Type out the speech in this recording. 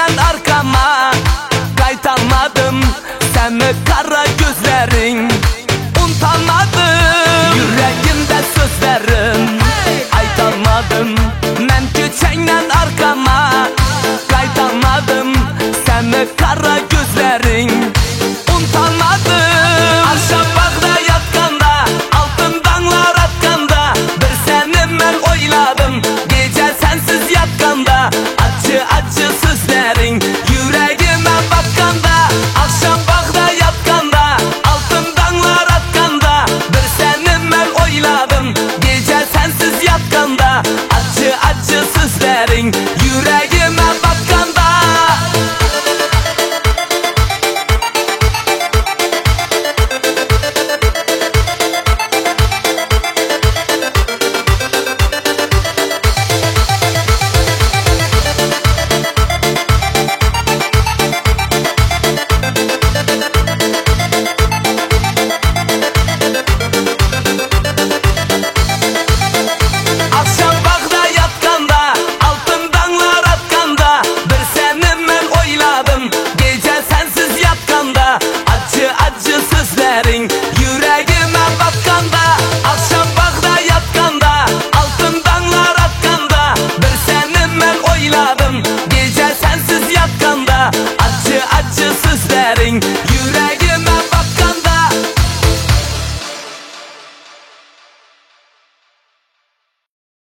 çeçekten arkama kaytamadım, seni kara gözlerin unutamadım. Yüreğimde sözlerim aytamadım, ben çeçekten arkama kaytamadım, seni kara gözlerin unutamadım. Akşam bağda yatkanda, altın dağlar atkanda, bir seni ben oyladım, gece sensiz yatkanda. Acı acı sözlerin yüreğime batkanda, akşam bağda